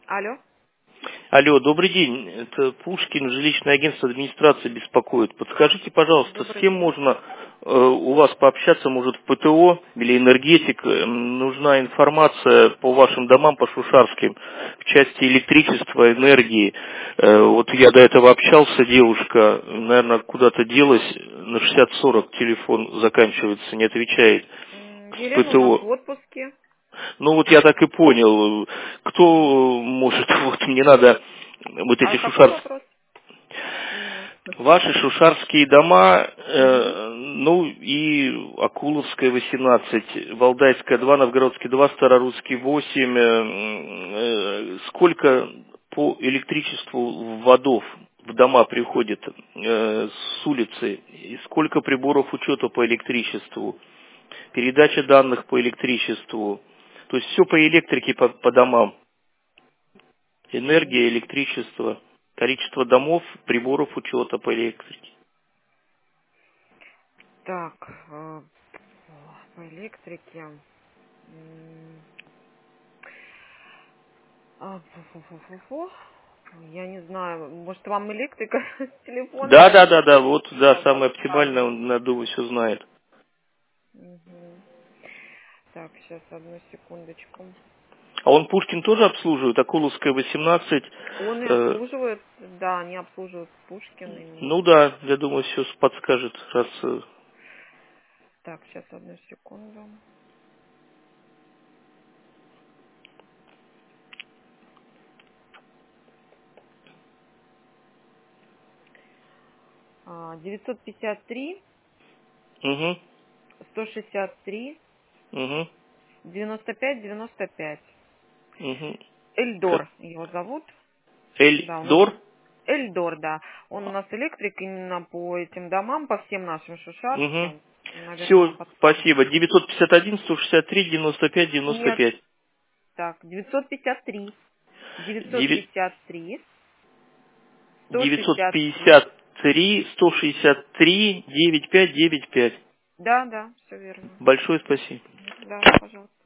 Алло. Алло, добрый день. Это Пушкин, жилищное агентство администрации беспокоит. Подскажите, пожалуйста, с Добрый кем день. можно у вас пообщаться, может, в ПТО или энергетик? Нужна информация по вашим домам, по Шушарским, в части электричества, энергии. Вот я до этого общался, девушка, наверное, куда-то делась, на 6040 телефон заканчивается, не отвечает с Елена у нас в ПТО. отпуске. Ну вот я так и понял. Кто может, вот мне надо вот А эти какой шушарские, вопрос именно? ваши шушарские дома, Мгм. ну и Акуловская 18, Валдайская 2, Новгородский 2, Старорусский 8, сколько по электричеству водов в дома приходит с улицы, и сколько приборов учета по электричеству, передача данных по электричеству, то есть все по электрике, по домам. Энергия, электричество, количество домов, приборов учета по электрике. Так, по электрике. Фу-фу-фу-фу-фу. Я не знаю, может вам электрика с телефона Да, вот, да, самое оптимальное, подскажет. он, я думаю, все знает. Мгм. Так, сейчас одну секундочку. А он Пушкин тоже обслуживает, Акуловская 18, Он и обслуживает, да, они обслуживают Пушкин и... ну да, я думаю, все подскажет, раз... Так, сейчас одну секунду. 953 Угу, 163 угу, 95 95. угу. Эльдор его зовут. Да, он Эльдор? Эльдор, да. Он у нас электрик именно по этим домам, по всем нашим Угу. шушарским. Наверное, вам Все, подскажет. спасибо. 951, 163, 95, Нет, 95. так, 953 Девять- 953 163. 953, 163, 9595. Да, да, все верно. Большое спасибо. Да, пожалуйста.